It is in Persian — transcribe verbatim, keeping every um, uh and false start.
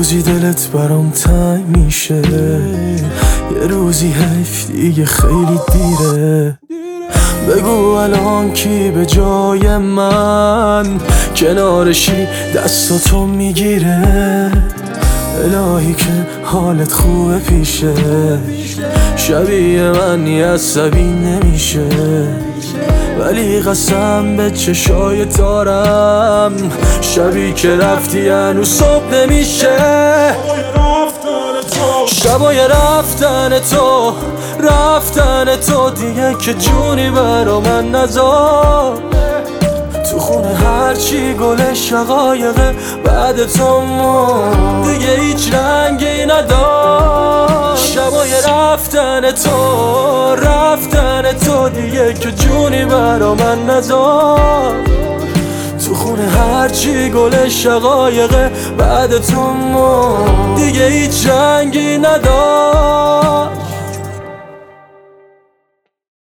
روزی دلت برام تنگ میشه، یه روزی حیف دیگه خیلی دیره. بگو الان کی به جای من کنارشی دستاتو میگیره. الهی که حالت خوبه پیشه، شبیه من عصبی نمیشه. ولی قسم به چشای تارم، شبی که رفتی هنوز صبح نمیشه. شبای رفتن تو، رفتن تو دیگه که جونی برا من نذار. تو خونه هرچی گل شقایقه بعد تو ما دیگه هیچ رنگی ندار. شبای رفتن تو، رفتن تو دیگه که جونی برا من نذار. تو خونه هرچی گل شقایقه بعد تو ما دیگه هیچ رنگی ندار.